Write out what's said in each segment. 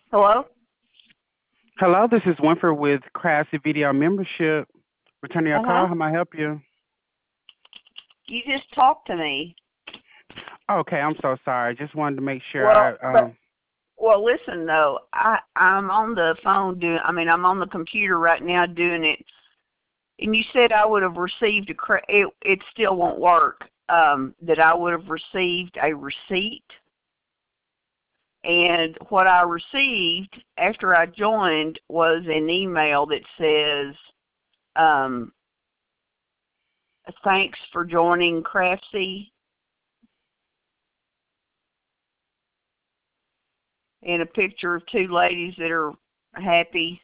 Hello? Hello, this is Winford with Craftsy Video Membership. Returning your call, Uh-huh. how may I help you? You just talked to me. Okay, I'm so sorry. Just wanted to make sure Well, I but well, listen though. I'm on the phone doing. I'm on the computer right now doing it. And you said I would have received it still won't work. That I would have received a receipt. And what I received after I joined was an email that says, um, "Thanks for joining Craftsy," and a picture of two ladies that are happy.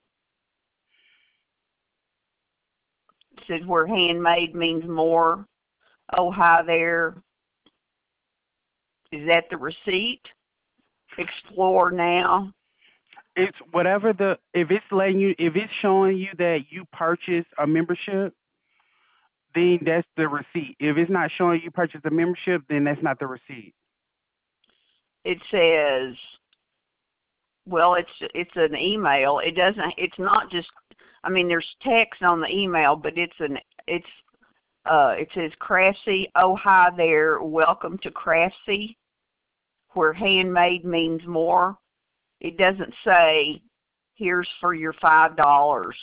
It said where handmade means more. Oh, hi there. Is that the receipt? Explore now. it's whatever the if it's showing you that you purchased a membership, then that's the receipt. If it's not showing you purchased a membership, then that's not the receipt. It says, well, it's an email. It doesn't. It's not just. There's text on the email, but it says Craftsy. Oh, hi there. Welcome to Craftsy, where handmade means more. It doesn't say, here's for your $5.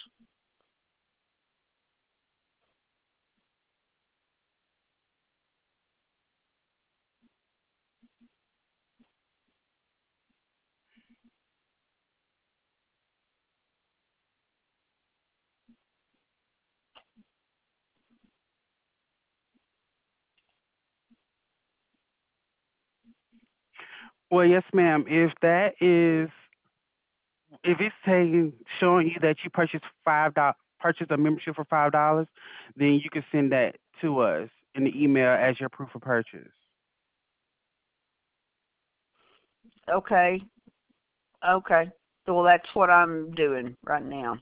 Well, yes, ma'am. If it's taking showing you that you purchased a membership for $5, then you can send that to us in the email as your proof of purchase. Okay. Okay. Well, that's what I'm doing right now.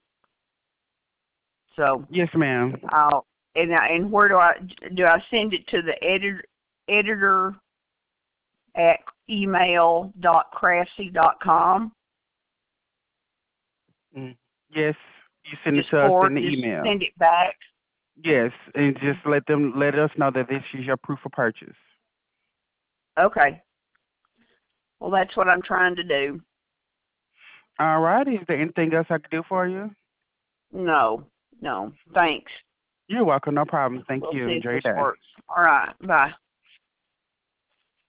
So Yes, ma'am. I'll and where do I send it to the editor at email.craftsy.com? Mm. Yes, you send it Just to us in forward, the just email. send it back. Yes, and just let us know that this is your proof of purchase. Okay. Well, that's what I'm trying to do. All right. Is there anything else I can do for you? No, no. Thanks. You're welcome. No problem. Thank We'll you. see if Enjoy your this day. works. All right. Bye.